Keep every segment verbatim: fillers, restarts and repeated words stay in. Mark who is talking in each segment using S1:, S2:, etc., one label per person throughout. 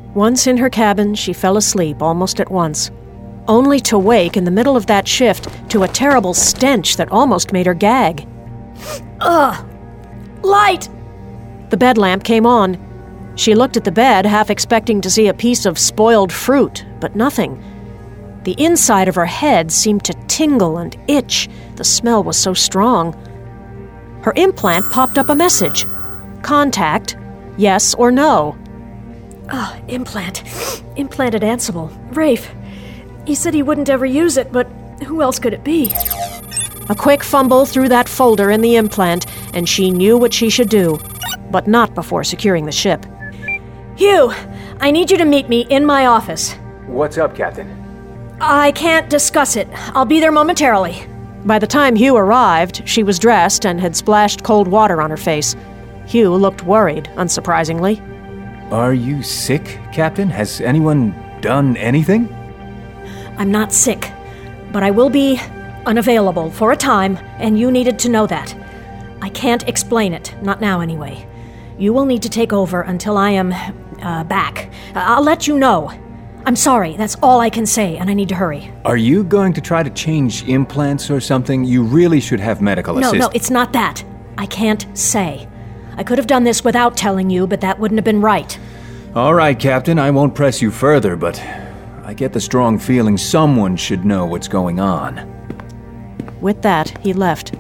S1: Once in her cabin, she fell asleep almost at once, only to wake in the middle of that shift to a terrible stench that almost made her gag. Ugh! Light! The bed lamp came on. She looked at the bed, half expecting to see a piece of spoiled fruit, but nothing. The inside of her head seemed to tingle and itch. The smell was so strong. Her implant popped up a message. Contact, yes or no. Ah, oh, implant. Implanted Ansible. Rafe. He said he wouldn't ever use it, but who else could it be? A quick fumble through that folder in the implant, and she knew what she should do, but not before securing the ship. Hugh, I need you to meet me in my office.
S2: What's up, Captain?
S1: I can't discuss it. I'll be there momentarily. By the time Hugh arrived, she was dressed and had splashed cold water on her face. Hugh looked worried, unsurprisingly.
S2: Are you sick, Captain? Has anyone done anything?
S1: I'm not sick, but I will be unavailable for a time, and you needed to know that. I can't explain it, not now anyway. You will need to take over until I am uh, back. I'll let you know. I'm sorry, that's all I can say, and I need to hurry.
S2: Are you going to try to change implants or something? You really should have medical assistance.
S1: No, no, it's not that. I can't say. I could have done this without telling you, but that wouldn't have been right.
S2: All right, Captain, I won't press you further, but I get the strong feeling someone should know what's going on.
S1: With that, he left.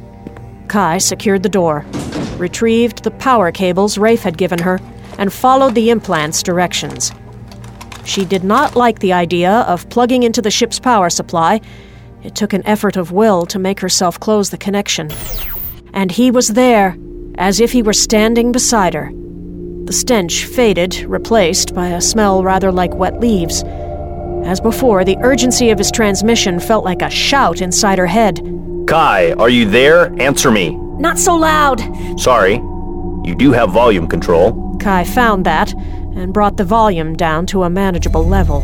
S1: Kai secured the door, retrieved the power cables Rafe had given her, and followed the implant's directions. She did not like the idea of plugging into the ship's power supply. It took an effort of will to make herself close the connection. And he was there, as if he were standing beside her. The stench faded, replaced by a smell rather like wet leaves. As before, the urgency of his transmission felt like a shout inside her head.
S3: Kai, are you there? Answer me.
S1: Not so loud.
S3: Sorry. You do have volume control.
S1: Kai found that and brought the volume down to a manageable level.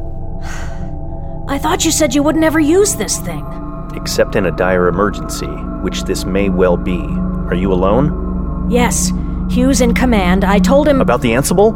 S1: I thought you said you would never use this thing.
S3: Except in a dire emergency, which this may well be. Are you alone?
S1: Yes. Hugh's in command. I told him...
S3: About the Ansible?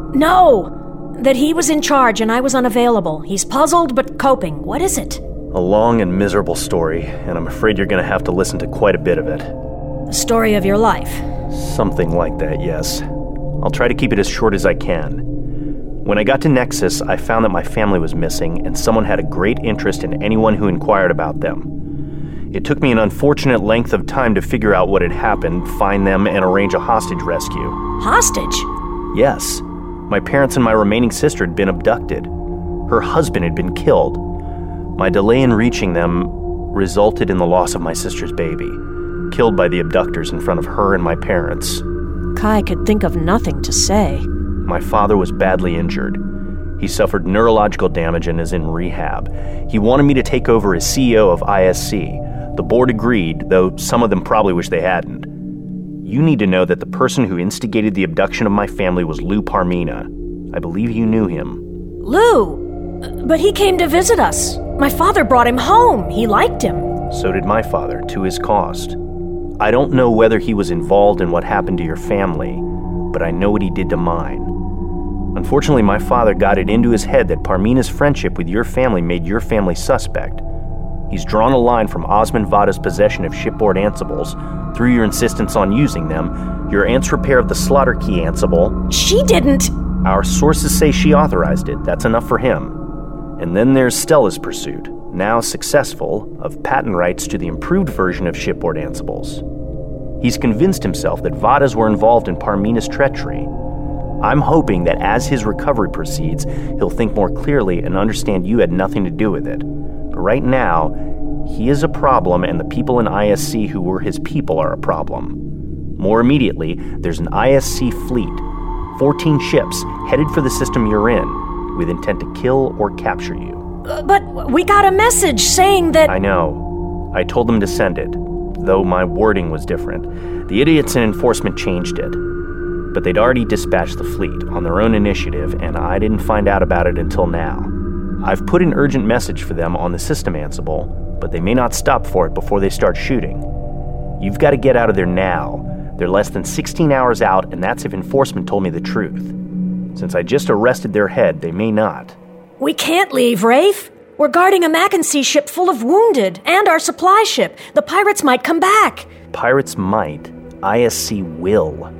S1: No! That he was in charge and I was unavailable. He's puzzled but coping. What is it?
S3: A long and miserable story, and I'm afraid you're going to have to listen to quite a bit of it.
S1: The story of your life.
S3: Something like that, yes. I'll try to keep it as short as I can. When I got to Nexus, I found that my family was missing, and someone had a great interest in anyone who inquired about them. It took me an unfortunate length of time to figure out what had happened, find them, and arrange a hostage rescue.
S1: Hostage?
S3: Yes. My parents and my remaining sister had been abducted. Her husband had been killed. My delay in reaching them resulted in the loss of my sister's baby, killed by the abductors in front of her and my parents.
S1: Kai could think of nothing to say.
S3: My father was badly injured. He suffered neurological damage and is in rehab. He wanted me to take over as C E O of I S C. The board agreed, though some of them probably wish they hadn't. You need to know that the person who instigated the abduction of my family was Lou Parmina. I believe you knew him.
S1: Lou? But he came to visit us. My father brought him home. He liked him.
S3: So did my father, to his cost. I don't know whether he was involved in what happened to your family, but I know what he did to mine. Unfortunately, my father got it into his head that Parmina's friendship with your family made your family suspect. He's drawn a line from Osmond Vada's possession of shipboard Ansibles, through your insistence on using them, your aunt's repair of the Slaughter Key Ansible.
S1: She didn't!
S3: Our sources say she authorized it. That's enough for him. And then there's Stella's pursuit, now successful, of patent rights to the improved version of shipboard Ansibles. He's convinced himself that Vadas were involved in Parmina's treachery. I'm hoping that as his recovery proceeds, he'll think more clearly and understand you had nothing to do with it. But right now, he is a problem, and the people in I S C who were his people are a problem. More immediately, there's an I S C fleet, fourteen ships, headed for the system you're in, with intent to kill or capture you.
S1: Uh, but we got a message saying that...
S3: I know. I told them to send it, though my wording was different. The idiots in enforcement changed it. But they'd already dispatched the fleet on their own initiative, and I didn't find out about it until now. I've put an urgent message for them on the system Ansible, but they may not stop for it before they start shooting. You've got to get out of there now. They're less than sixteen hours out, and that's if enforcement told me the truth. Since I just arrested their head, they may not.
S1: We can't leave, Rafe. We're guarding a Mackenzie ship full of wounded, and our supply ship. The pirates might come back.
S3: Pirates might. I S C will.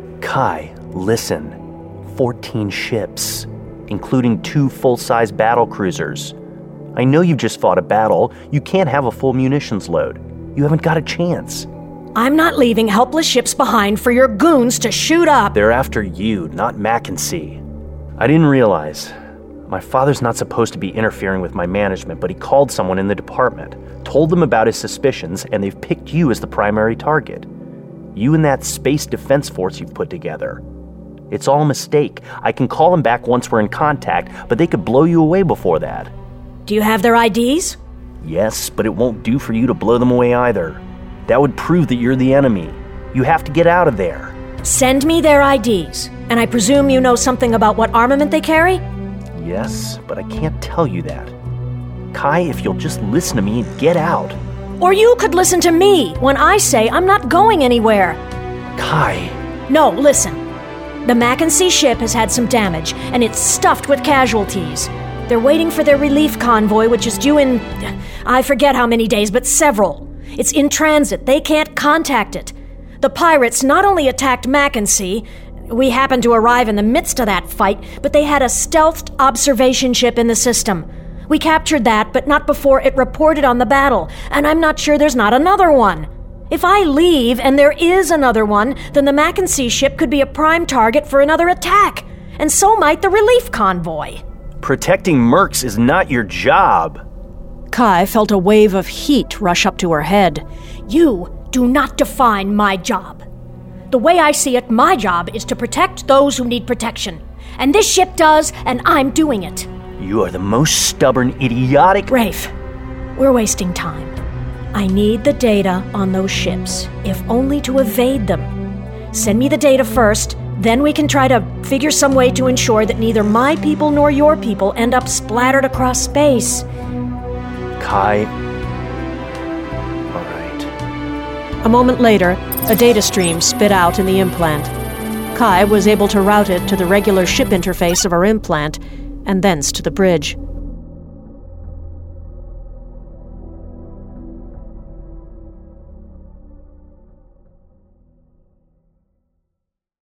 S3: Kai, listen. Fourteen ships, including two full-size battle cruisers. I know you've just fought a battle. You can't have a full munitions load. You haven't got a chance.
S1: I'm not leaving helpless ships behind for your goons to shoot up.
S3: They're after you, not Mackenzie. I didn't realize. My father's not supposed to be interfering with my management, but he called someone in the department, told them about his suspicions, and they've picked you as the primary target. You and that space defense force you've put together. It's all a mistake. I can call them back once we're in contact, but they could blow you away before that.
S1: Do you have their I Ds?
S3: Yes, but it won't do for you to blow them away either. That would prove that you're the enemy. You have to get out of there.
S1: Send me their I Ds, and I presume you know something about what armament they carry?
S3: Yes, but I can't tell you that. Kai, if you'll just listen to me and get out.
S1: Or you could listen to me when I say I'm not going anywhere.
S3: Kai.
S1: No, listen. The Mackenzie ship has had some damage, and it's stuffed with casualties. They're waiting for their relief convoy, which is due in... I forget how many days, but several. It's in transit. They can't contact it. The pirates not only attacked Mackenzie, we happened to arrive in the midst of that fight, but they had a stealthed observation ship in the system. We captured that, but not before it reported on the battle, and I'm not sure there's not another one. If I leave and there is another one, then the Mackenzie ship could be a prime target for another attack, and so might the relief convoy.
S3: Protecting mercs is not your job.
S1: Kai felt a wave of heat rush up to her head. You do not define my job. The way I see it, my job is to protect those who need protection. And this ship does, and I'm doing it.
S3: You are the most stubborn, idiotic...
S1: Rafe, we're wasting time. I need the data on those ships, if only to evade them. Send me the data first, then we can try to figure some way to ensure that neither my people nor your people end up splattered across space.
S3: Kai... All right.
S1: A moment later, a data stream spit out in the implant. Kai was able to route it to the regular ship interface of her implant, and thence to the bridge.